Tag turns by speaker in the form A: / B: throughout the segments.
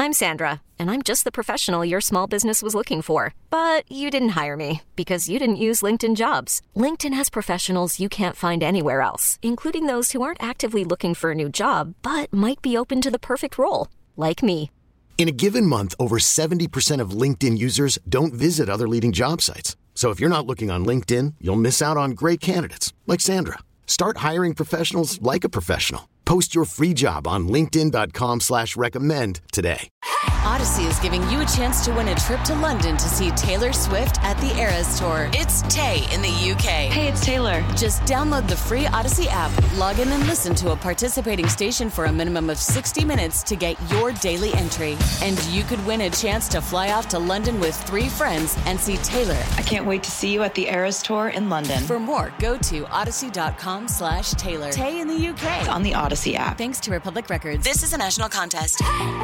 A: I'm Sandra, and I'm just the professional your small business was looking for. But you didn't hire me because you didn't use LinkedIn Jobs. LinkedIn has professionals you can't find anywhere else, including those who aren't actively looking for a new job, but might be open to the perfect role, like me.
B: In a given month, over 70% of LinkedIn users don't visit other leading job sites. So if you're not looking on LinkedIn, you'll miss out on great candidates like Sandra. Start hiring professionals like a professional. Post your free job on linkedin.com/recommend today.
C: Odyssey is giving you a chance to win a trip to London to see Taylor Swift at the Eras Tour. It's Tay in the UK.
D: Hey, it's Taylor.
C: Just download the free Odyssey app, log in and listen to a participating station for a minimum of 60 minutes to get your daily entry. And you could win a chance to fly off to London with 3 friends and see Taylor.
D: I can't wait to see you at the Eras Tour in London.
C: For more, go to odyssey.com/Taylor. Tay in the UK.
D: It's on the Odyssey app.
C: Thanks to Republic Records. This is a national contest.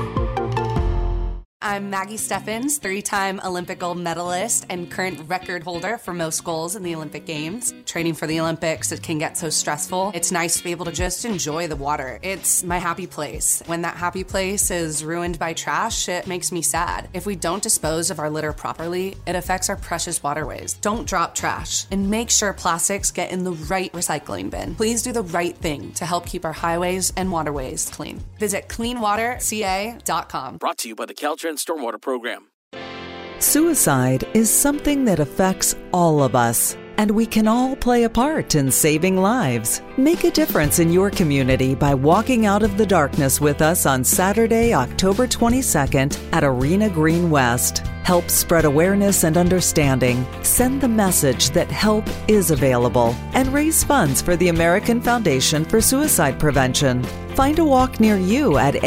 E: I'm Maggie Steffens, 3-time Olympic gold medalist and current record holder for most goals in the Olympic Games. Training for the Olympics, it can get so stressful. It's nice to be able to just enjoy the water. It's my happy place. When that happy place is ruined by trash, it makes me sad. If we don't dispose of our litter properly, it affects our precious waterways. Don't drop trash and make sure plastics get in the right recycling bin. Please do the right thing to help keep our highways and waterways clean. Visit cleanwaterca.com.
F: Brought to you by the Caltrans Stormwater Program.
G: Suicide is something that affects all of us, and we can all play a part in saving lives. Make a difference in your community by walking out of the darkness with us on Saturday, October 22nd at Arena Green West. Help spread awareness and understanding. Send the message that help is available and raise funds for the American Foundation for Suicide Prevention. Find a walk near you at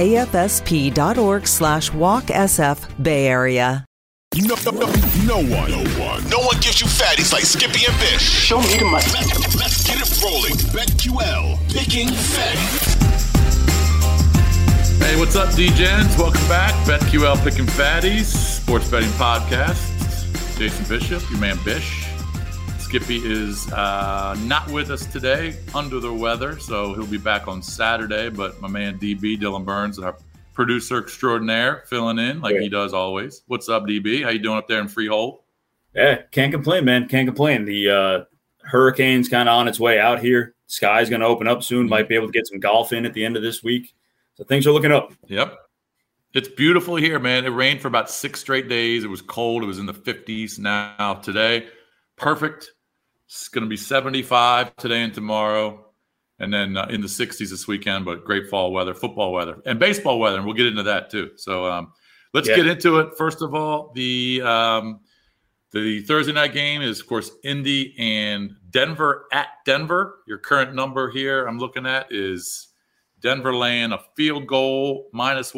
G: afsp.org/walksf Bay Area.
H: No one gives you fatties like Skippy and Bish.
I: Show me the money.
H: Let's get it rolling. BetQL, picking fatties.
J: Hey, what's up, D-Gens? Welcome back. BetQL Picking Fatties, sports betting podcast. Jason Bishop, your man Bish. Skippy is not with us today, under the weather, so he'll be back on Saturday. But my man DB, Dylan Burns, our producer extraordinaire, filling in like he does always. What's up, DB? How you doing up there in Freehold?
K: Yeah, can't complain, man. Can't complain. The hurricane's kind of on its way out here. Sky's going to open up soon. Might be able to get some golf in at the end of this week. So things are looking up.
J: Yep. It's beautiful here, man. It rained for about 6 straight days. It was cold. It was in the 50s now today. Perfect. It's going to be 75 today and tomorrow, and then in the 60s this weekend, but great fall weather, football weather, and baseball weather, and we'll get into that too. So let's get into it. First of all, the Thursday night game is, of course, Indy and Denver at Denver. Your current number here I'm looking at is Denver laying a field goal,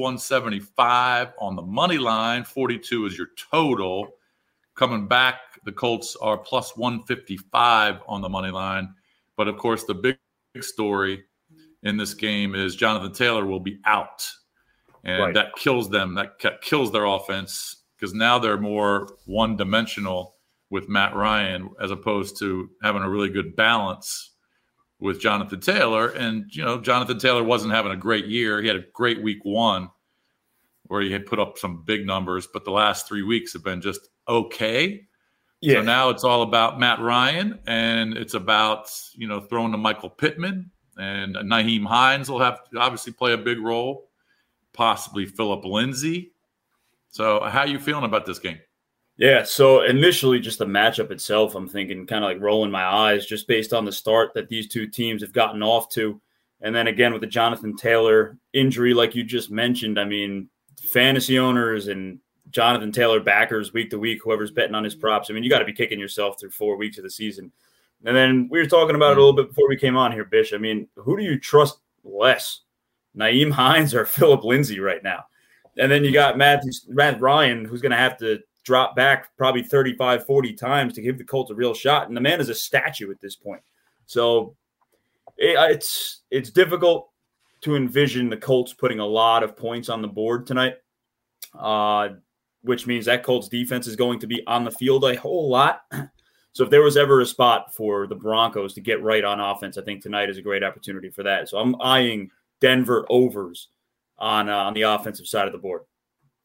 J: -175 on the money line. 42 is your total. Coming back, the Colts are +155 on the money line. But, of course, the big story in this game is Jonathan Taylor will be out. And that kills them. That kills their offense because now they're more one-dimensional with Matt Ryan as opposed to having a really good balance with Jonathan Taylor. And, you know, Jonathan Taylor wasn't having a great year. He had a great week 1 where he had put up some big numbers, but the last 3 weeks have been just okay. Yeah. So now it's all about Matt Ryan, and it's about, you know, throwing to Michael Pittman, and Nyheim Hines will have to obviously play a big role, possibly Phillip Lindsay. So how are you feeling about this game?
K: Yeah, so initially just the matchup itself, I'm thinking kind of like rolling my eyes just based on the start that these two teams have gotten off to. And then again with the Jonathan Taylor injury, like you just mentioned, I mean, fantasy owners and Jonathan Taylor backers week to week, whoever's betting on his props. I mean, you got to be kicking yourself through 4 weeks of the season. And then we were talking about it a little bit before we came on here, Bish. I mean, who do you trust less, Nyheim Hines or Phillip Lindsay right now? And then you got Matt Ryan, who's going to have to drop back probably 35, 40 times to give the Colts a real shot. And the man is a statue at this point. So it's difficult to envision the Colts putting a lot of points on the board tonight. Which means that Colts defense is going to be on the field a whole lot. So if there was ever a spot for the Broncos to get right on offense, I think tonight is a great opportunity for that. So I'm eyeing Denver overs on the offensive side of the board.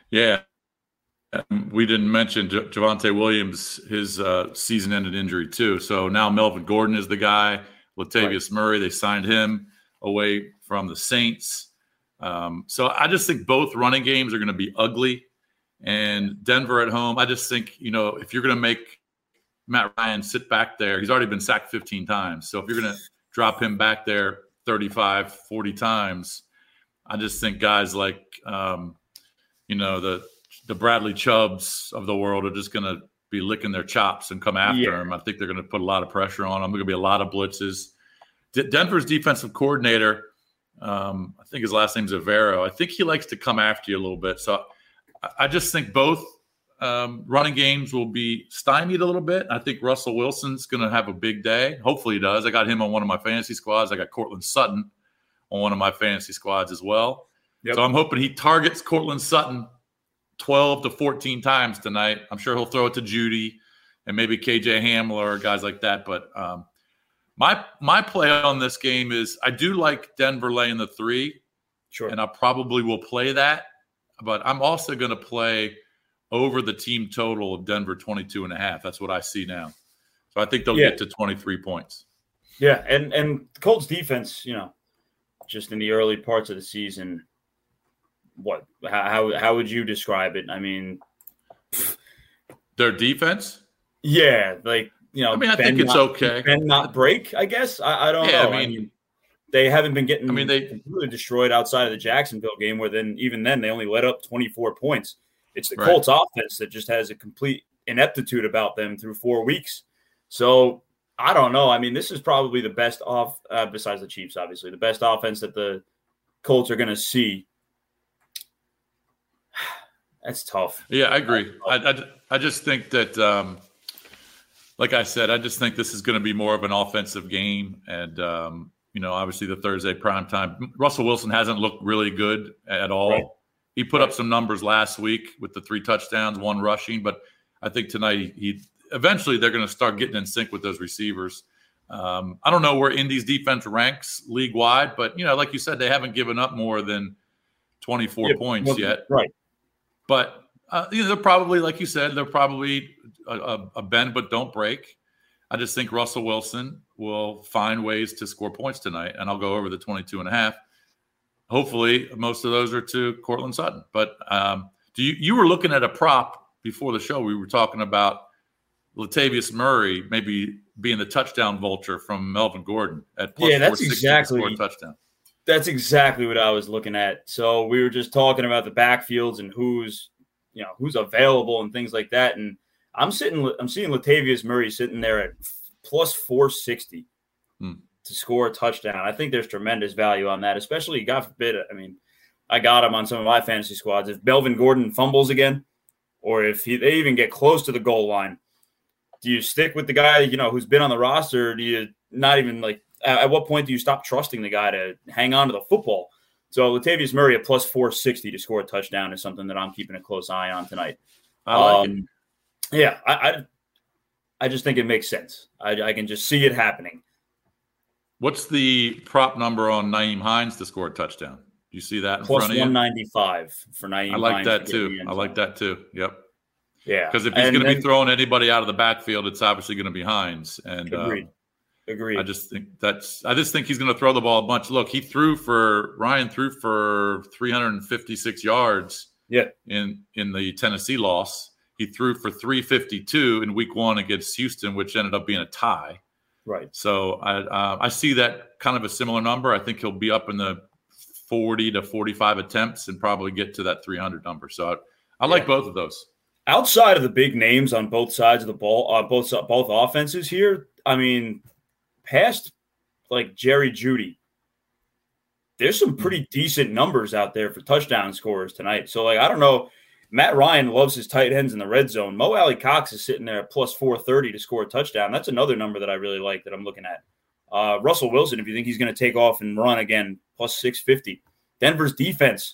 J: Yeah. We didn't mention Javonte Williams, his season-ended injury too. So now Melvin Gordon is the guy. Latavius Murray, they signed him away from the Saints. So I just think both running games are going to be ugly. And Denver at home, I just think, if you're going to make Matt Ryan sit back there, he's already been sacked 15 times. So if you're going to drop him back there 35, 40 times, I just think guys like, the Bradley Chubbs of the world are just going to be licking their chops and come after him. I think they're going to put a lot of pressure on him. There's going to be a lot of blitzes. Denver's defensive coordinator, I think his last name's Avero. I think he likes to come after you a little bit. So I just think both running games will be stymied a little bit. I think Russell Wilson's going to have a big day. Hopefully he does. I got him on one of my fantasy squads. I got Cortland Sutton on one of my fantasy squads as well. Yep. So I'm hoping he targets Cortland Sutton 12 to 14 times tonight. I'm sure he'll throw it to Judy and maybe KJ Hamler or guys like that. But my play on this game is I do like Denver laying the 3.
K: Sure.
J: And I probably will play that. But I'm also going to play over the team total of Denver 22.5. That's what I see now. So I think they'll get to 23 points.
K: Yeah, and the Colts defense, just in the early parts of the season, how would you describe it? I mean,
J: their defense?
K: Yeah,
J: I think it's okay.
K: Bend not break, I guess. I don't know.
J: I mean,
K: they haven't been getting
J: they
K: completely destroyed outside of the Jacksonville game where even then they only let up 24 points. It's the Colts offense that just has a complete ineptitude about them through 4 weeks. So I don't know. I mean, this is probably the best besides the Chiefs, obviously, the best offense that the Colts are going to see. That's tough.
J: Yeah, I agree. I just think that, like I said, I just think this is going to be more of an offensive game. And, obviously the Thursday primetime. Russell Wilson hasn't looked really good at all. Right. He put up some numbers last week with the 3 touchdowns, 1 rushing. But I think tonight eventually they're going to start getting in sync with those receivers. I don't know where Indy's defense ranks league-wide, but, like you said, they haven't given up more than 24 points yet.
K: Right.
J: But, they're probably, like you said, they're probably a bend but don't break. I just think Russell Wilson will find ways to score points tonight, and I'll go over the 22.5. Hopefully, most of those are to Cortland Sutton. But you were looking at a prop before the show. We were talking about Latavius Murray maybe being the touchdown vulture from Melvin Gordon at plus 460 to score a touchdown.
K: That's exactly what I was looking at. So we were just talking about the backfields and who's available and things like that. And I'm seeing Latavius Murray sitting there at plus 460 to score a touchdown. I think there's tremendous value on that, especially, God forbid, I got him on some of my fantasy squads. If Melvin Gordon fumbles again, or if they even get close to the goal line, do you stick with the guy, who's been on the roster? Or do you not even at what point do you stop trusting the guy to hang on to the football? So Latavius Murray at plus 460 to score a touchdown is something that I'm keeping a close eye on tonight.
J: I like it.
K: Yeah, I just think it makes sense. I can just see it happening.
J: What's the prop number on Nyheim Hines to score a touchdown? Do you see that in
K: plus
J: front of you?
K: 195 for Nyheim Hines.
J: I like that too. I like that too. Yep.
K: Yeah.
J: Because if he's going to be throwing anybody out of the backfield, it's obviously going to be Hines. And
K: Agreed.
J: I just think he's going to throw the ball a bunch. Look, Ryan threw for 356 yards.
K: Yeah.
J: In the Tennessee loss. He threw for 352 in week 1 against Houston, which ended up being a tie.
K: Right.
J: So I see that kind of a similar number. I think he'll be up in the 40 to 45 attempts and probably get to that 300 number. So I like both of those.
K: Outside of the big names on both sides of the ball, both offenses here, I mean, past like Jerry Jeudy, there's some pretty decent numbers out there for touchdown scorers tonight. So, I don't know. Matt Ryan loves his tight ends in the red zone. Mo Alley-Cox is sitting there at plus 430 to score a touchdown. That's another number that I really like that I'm looking at. Russell Wilson, if you think he's going to take off and run again, plus 650. Denver's defense,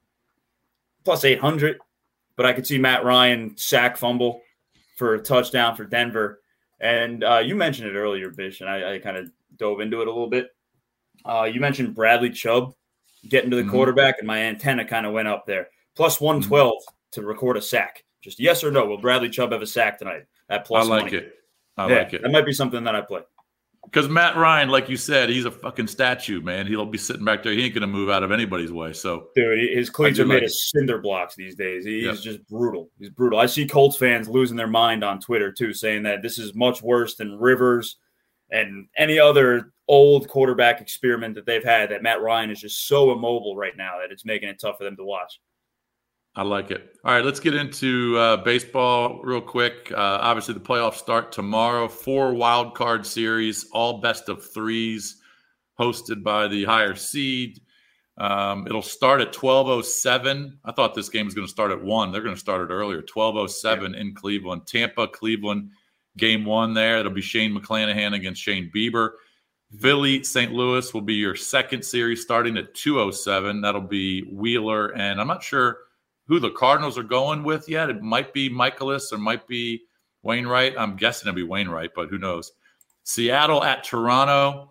K: plus 800. But I could see Matt Ryan sack fumble for a touchdown for Denver. And you mentioned it earlier, Bish, and I kind of dove into it a little bit. You mentioned Bradley Chubb getting to the quarterback, and my antenna kind of went up there. Plus 112 to record a sack. Just yes or no. Will Bradley Chubb have a sack tonight? At plus
J: I like
K: money.
J: it. I like it.
K: That might be something that I play.
J: Because Matt Ryan, like you said, he's a fucking statue, man. He'll be sitting back there. He ain't going to move out of anybody's way. So,
K: dude, his cleats are made of cinder blocks these days. He's just brutal. He's brutal. I see Colts fans losing their mind on Twitter, too, saying that this is much worse than Rivers and any other old quarterback experiment that they've had, that Matt Ryan is just so immobile right now that it's making it tough for them to watch.
J: I like it. All right, let's get into baseball real quick. Obviously, the playoffs start tomorrow. 4 wild card series, all best of 3s, hosted by the higher seed. It'll start at 12:07. I thought this game was going to start at 1. They're going to start it earlier. 12:07 in Cleveland. Tampa, Cleveland, game 1 there. It'll be Shane McClanahan against Shane Bieber. Philly, St. Louis will be your second series starting at 2:07. That'll be Wheeler, and I'm not sure who the Cardinals are going with yet. It might be Michaelis or might be Wainwright. I'm guessing it'll be Wainwright, but who knows. Seattle at Toronto,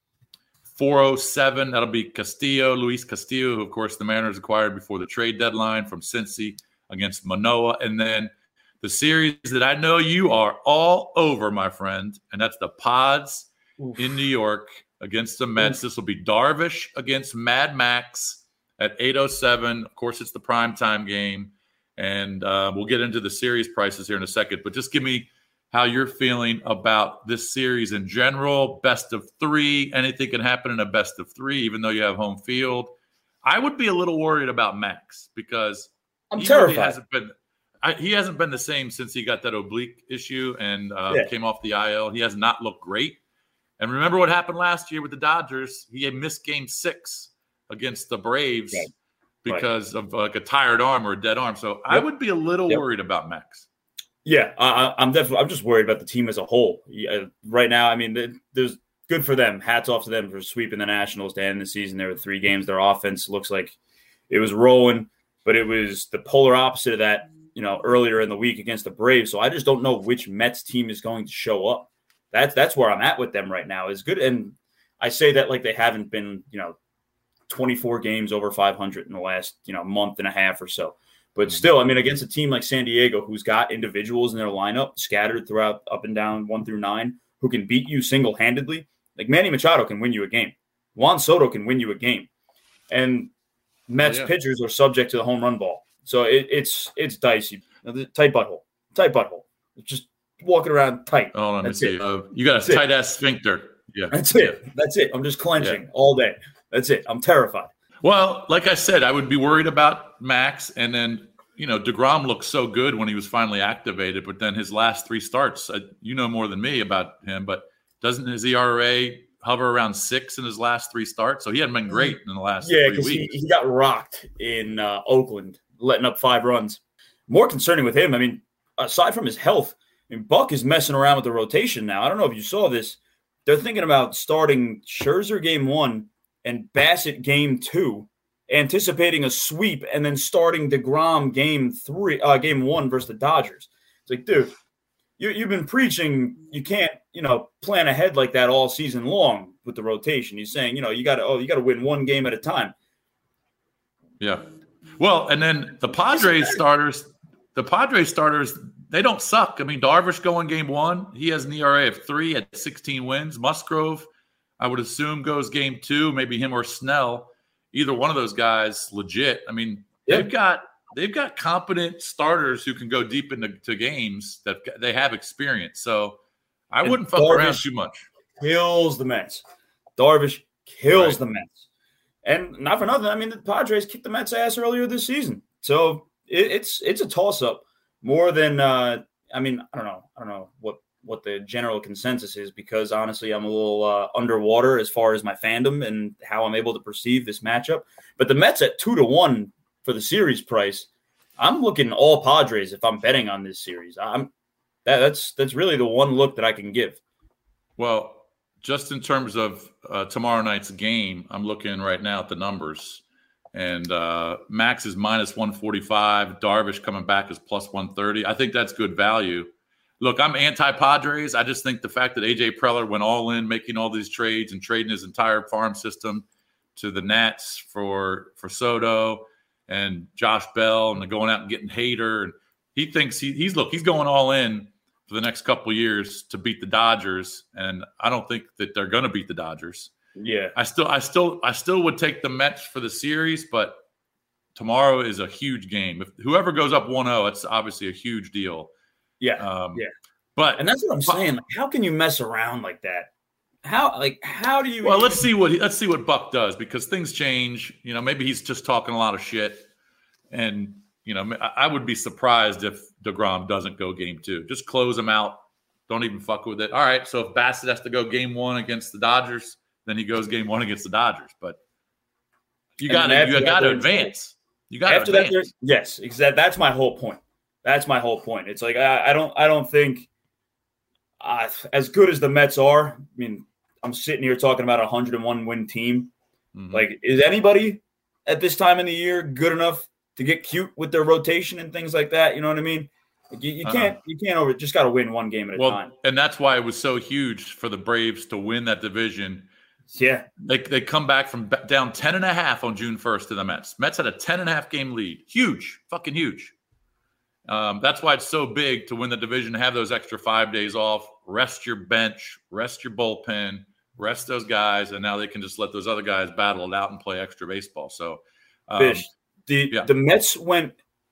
J: 4:07. That'll be Luis Castillo, who, of course, the Mariners acquired before the trade deadline from Cincy against Manoah. And then the series that I know you are all over, my friend, and that's the Pods in New York against the Mets. This will be Darvish against Mad Max at 8:07. Of course, it's the primetime game, and we'll get into the series prices here in a second. But just give me how you're feeling about this series in general. Best of 3. Anything can happen in a best of 3, even though you have home field. I would be a little worried about Max because
K: I'm terrified.
J: He hasn't been the same since he got that oblique issue and came off the IL. He has not looked great. And remember what happened last year with the Dodgers? He had missed Game 6 against the Braves because of like a tired arm or a dead arm. So I would be a little worried about Max.
K: Yeah, I'm just worried about the team as a whole. Right now, I mean, there's good for them. Hats off to them for sweeping the Nationals to end the season. There were 3 games. Their offense looks like it was rolling, but it was the polar opposite of that, earlier in the week against the Braves. So I just don't know which Mets team is going to show up. That's where I'm at with them right now. Is good, and I say that like they haven't been, 24 games over 500 in the last, month and a half or so. But still, I mean, against a team like San Diego, who's got individuals in their lineup scattered throughout up and down 1 through 9, who can beat you single-handedly, like Manny Machado can win you a game. Juan Soto can win you a game. And Mets pitchers are subject to the home run ball. So it's dicey. Tight butthole. It's just walking around tight.
J: Oh, let me see. You got a tight-ass sphincter. Yeah.
K: That's it. I'm just clenching all day. That's it. I'm terrified.
J: Well, like I said, I would be worried about Max. And then, DeGrom looked so good when he was finally activated. But then his last 3 starts, you know more than me about him. But doesn't his ERA hover around 6 in his last 3 starts? So he hadn't been great in the last 3 weeks.
K: Yeah, because he got rocked in Oakland, letting up 5 runs. More concerning with him, I mean, aside from his health, Buck is messing around with the rotation now. I don't know if you saw this. They're thinking about starting Scherzer game 1 and Bassett game 2, anticipating a sweep, and then starting DeGrom game 1 versus the Dodgers. It's like, dude, you've been preaching you can't, plan ahead like that all season long with the rotation. He's saying, you got to win 1 game at a time.
J: Yeah. Well, and then the Padres starters, they don't suck. I mean, Darvish going game 1, he has an ERA of 3 at 16 wins. Musgrove, I would assume, goes game 2, maybe him or Snell. Either one of those guys, legit. I mean, they've got competent starters who can go deep into games that they have experience. So I wouldn't fuck around too much.
K: Kills the Mets. Darvish kills the Mets. And not for nothing, I mean, the Padres kicked the Mets' ass earlier this season. So it's a toss-up more than I don't know what the general consensus is, because honestly, I'm a little underwater as far as my fandom and how I'm able to perceive this matchup. But the Mets at 2-1 for the series price, I'm looking all Padres if I'm betting on this series. That's really the one look that I can give.
J: Well, just in terms of tomorrow night's game, I'm looking right now at the numbers, and Max is minus 145. Darvish coming back is plus 130. I think that's good value. Look, I'm anti-Padres. I just think the fact that A.J. Preller went all in, making all these trades and trading his entire farm system to the Nats for Soto, and Josh Bell, and they're going out and getting Hader. And he thinks he's going all in for the next couple of years to beat the Dodgers. And I don't think that they're going to beat the Dodgers.
K: Yeah.
J: I still would take the Mets for the series, but tomorrow is a huge game. If whoever goes up 1-0, it's obviously a huge deal.
K: Yeah.
J: But
K: and that's what I'm saying. Like, how can you mess around like that? How do you?
J: Well, let's see what Buck does, because things change. Maybe he's just talking a lot of shit, and I would be surprised if DeGrom doesn't go game 2. Just close him out. Don't even fuck with it. All right. So if Bassett has to go game 1 against the Dodgers, then he goes game 1 against the Dodgers. But you got to advance. You got to advance.
K: Yes, exactly. That's my whole point. It's like I don't think as good as the Mets are. I mean, I'm sitting here talking about a 101 win team. Mm-hmm. Like, is anybody at this time in the year good enough to get cute with their rotation and things like that? You know what I mean? Like, you can't just got to win one game at a time.
J: And that's why it was so huge for the Braves to win that division.
K: Yeah.
J: They come back from down 10.5 on June 1st to the Mets. Mets had a 10.5 game lead. Huge, fucking huge. That's why it's so big to win the division, have those extra 5 days off, rest your bench, rest your bullpen, rest those guys, and now they can just let those other guys battle it out and play extra baseball. So,
K: the Mets went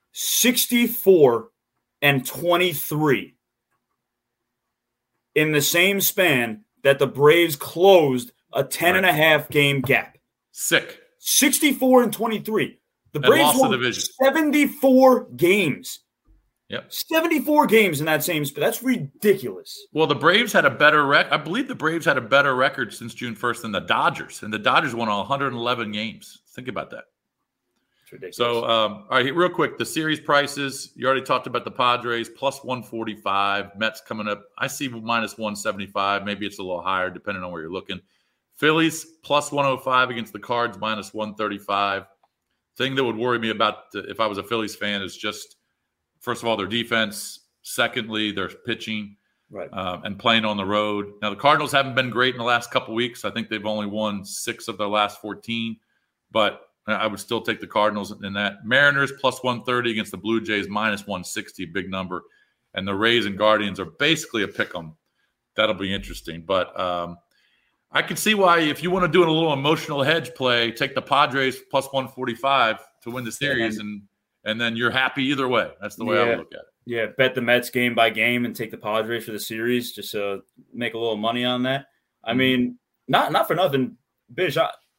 K: 64-23 in the same span that the Braves closed a 10.5 game gap.
J: Sick.
K: 64-23. The Braves won
J: the division.
K: 74 games.
J: Yep.
K: 74 games in that same span. That's ridiculous.
J: Well, the Braves had a better record. I believe the Braves had a better record since June 1st than the Dodgers. And the Dodgers won 111 games. Think about that.
K: It's ridiculous.
J: So, all right, real quick, the series prices. You already talked about the Padres, plus 145. Mets coming up. I see minus 175. Maybe it's a little higher, depending on where you're looking. Phillies, plus 105 against the Cards, minus 135. Thing that would worry me about if I was a Phillies fan is just, first of all, their defense. Secondly, their pitching,
K: right,
J: and playing on the road. Now, the Cardinals haven't been great in the last couple of weeks. I think they've only won 6 of their last 14. But I would still take the Cardinals in that. Mariners, plus 130 against the Blue Jays, minus 160, big number. And the Rays and Guardians are basically a pick 'em. That'll be interesting. But I can see why, if you want to do a little emotional hedge play, take the Padres plus 145 to win the series, and then you're happy either way. That's the way I would look at it.
K: Yeah, bet the Mets game by game and take the Padres for the series, just to make a little money on that. I mean, not for nothing, Bish.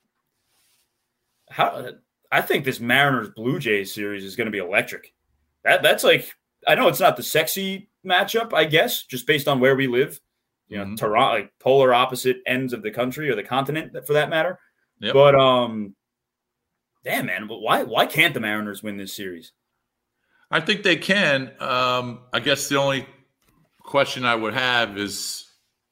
K: I think this Mariners Blue Jays series is going to be electric. That's like, I know it's not the sexy matchup, I guess, just based on where we live. You know, Toronto, like polar opposite ends of the country or the continent, for that matter.
J: Yep.
K: But damn, man, why can't the Mariners win this series?
J: I think they can. I guess the only question I would have is,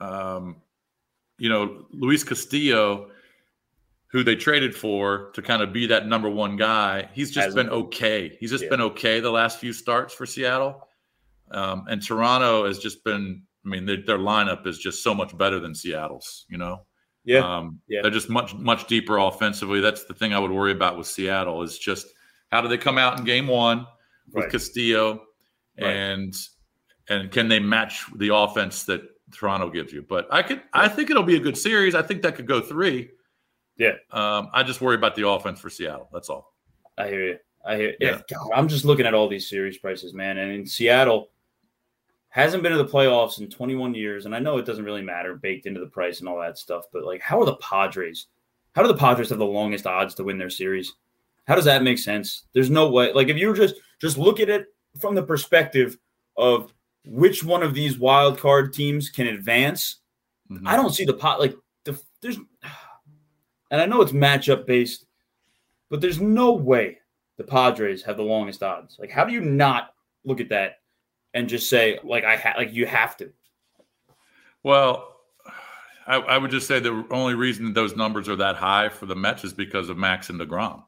J: Luis Castillo, who they traded for to kind of be that number one guy. He's just been okay. He's just been okay the last few starts for Seattle. And Toronto has just been, their lineup is just so much better than Seattle's, They're just much deeper offensively. That's the thing I would worry about with Seattle, is just how do they come out in game 1 with Castillo, and can they match the offense that Toronto gives you? But I think it'll be a good series. I think that could go 3.
K: Yeah.
J: I just worry about the offense for Seattle. That's all.
K: I hear you. Yeah. God, I'm just looking at all these series prices, man. And in Seattle, hasn't been to the playoffs in 21 years. And I know it doesn't really matter, baked into the price and all that stuff. But, like, how do the Padres have the longest odds to win their series? How does that make sense? There's no way. Like, if you just look at it from the perspective of which one of these wild card teams can advance, I don't see there's – and I know it's matchup based, but there's no way the Padres have the longest odds. Like, how do you not look at that and just say, like, you have to?
J: Well, I would just say the only reason those numbers are that high for the Mets is because of Max and DeGrom.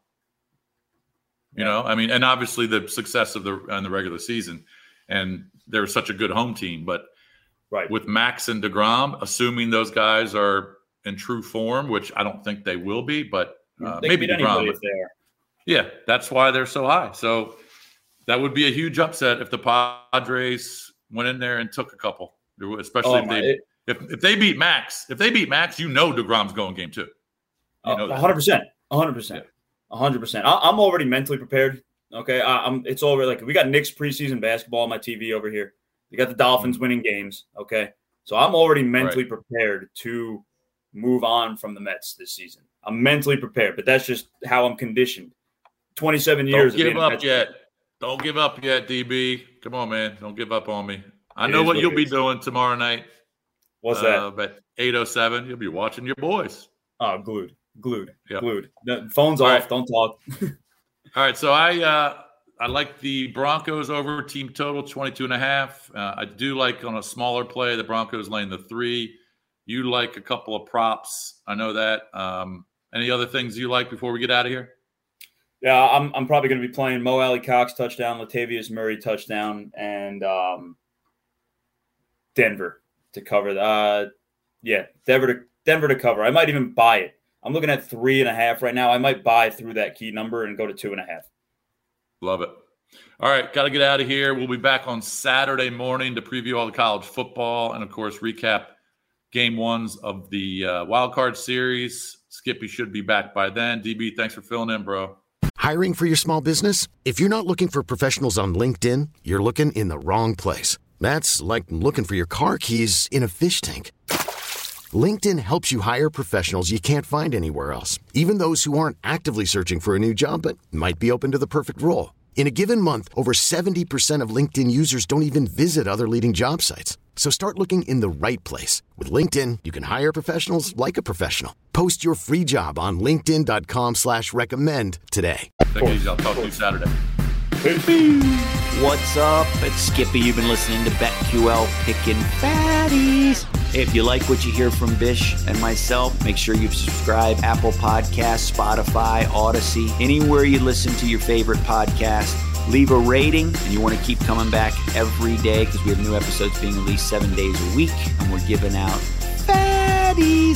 J: And obviously the success in the regular season, and they're such a good home team. But with Max and DeGrom, assuming those guys are in true form, which I don't think they will be, but maybe DeGrom.
K: If they are.
J: Yeah, that's why they're so high. So that would be a huge upset if the Padres went in there and took a couple, especially if they beat Max. If they beat Max, DeGrom's going game 2.
K: 100%. 100%. 100%. I'm already mentally prepared. Okay, it's already like we got Knicks preseason basketball on my TV over here. You got the Dolphins winning games. Okay, so I'm already mentally prepared to move on from the Mets this season. I'm mentally prepared, but that's just how I'm conditioned. 27 years.
J: Don't give up yet. Don't give up yet, DB. Come on, man. Don't give up on me. I know what you'll be doing tomorrow night.
K: What's that?
J: At 8:07, you'll be watching your boys.
K: Oh, glued.
J: Yep.
K: Glued. The phone's off. Right. Don't talk.
J: All right, so I like the Broncos over team total 22.5. I do like on a smaller play the Broncos laying the 3. You like a couple of props. I know that. Any other things you like before we get out of here?
K: Yeah, I'm probably going to be playing Mo Alley Cox touchdown, Latavius Murray touchdown, and Denver to cover. Denver to cover. I might even buy it. I'm looking at 3.5 right now. I might buy through that key number and go to 2.5.
J: Love it. All right, got to get out of here. We'll be back on Saturday morning to preview all the college football and, of course, recap game 1s of the wild card series. Skippy should be back by then. DB, thanks for filling in, bro.
B: Hiring for your small business? If you're not looking for professionals on LinkedIn, you're looking in the wrong place. That's like looking for your car keys in a fish tank. LinkedIn helps you hire professionals you can't find anywhere else, even those who aren't actively searching for a new job but might be open to the perfect role. In a given month, over 70% of LinkedIn users don't even visit other leading job sites. So start looking in the right place. With LinkedIn, you can hire professionals like a professional. Post your free job on linkedin.com/recommend today.
J: Take it easy. I'll talk to you Saturday.
I: What's up? It's Skippy. You've been listening to BetQL Pickin' Fatties. If you like what you hear from Bish and myself, make sure you subscribe. Apple Podcasts, Spotify, Odyssey, anywhere you listen to your favorite podcast. Leave a rating, and you want to keep coming back every day because we have new episodes being released 7 days a week, and we're giving out fatties.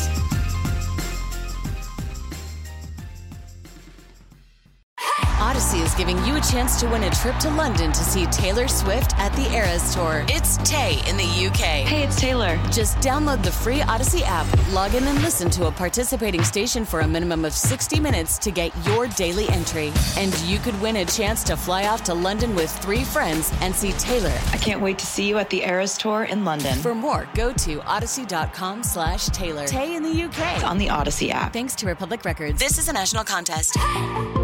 C: Odyssey is giving you a chance to win a trip to London to see Taylor Swift at the Eras Tour. It's Tay in the UK.
D: Hey, it's Taylor.
C: Just download the free Odyssey app, log in and listen to a participating station for a minimum of 60 minutes to get your daily entry. And you could win a chance to fly off to London with 3 friends and see Taylor.
D: I can't wait to see you at the Eras Tour in London.
C: For more, go to odyssey.com/Taylor. Tay in the UK.
D: It's on the Odyssey app.
C: Thanks to Republic Records. This is a national contest.